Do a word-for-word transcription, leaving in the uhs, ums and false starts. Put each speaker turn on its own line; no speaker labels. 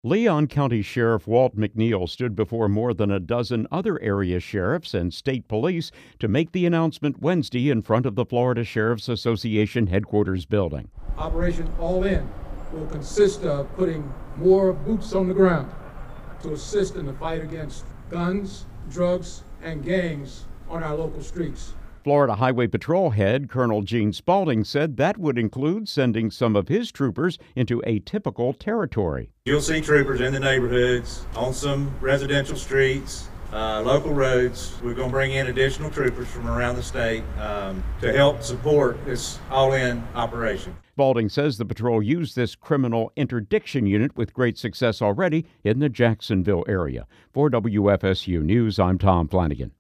Leon County Sheriff Walt McNeil stood before more than a dozen other area sheriffs and state police to make the announcement Wednesday in front of the Florida Sheriff's Association headquarters building.
Operation All In will consist of putting more boots on the ground to assist in the fight against guns, drugs, and gangs on our local streets.
Florida Highway Patrol head Colonel Gene Spalding said that would include sending some of his troopers into atypical territory.
You'll see troopers in the neighborhoods, on some residential streets, uh, local roads. We're going to bring in additional troopers from around the state um, to help support this all-in operation.
Spalding says the patrol used this criminal interdiction unit with great success already in the Jacksonville area. For W F S U News, I'm Tom Flanagan.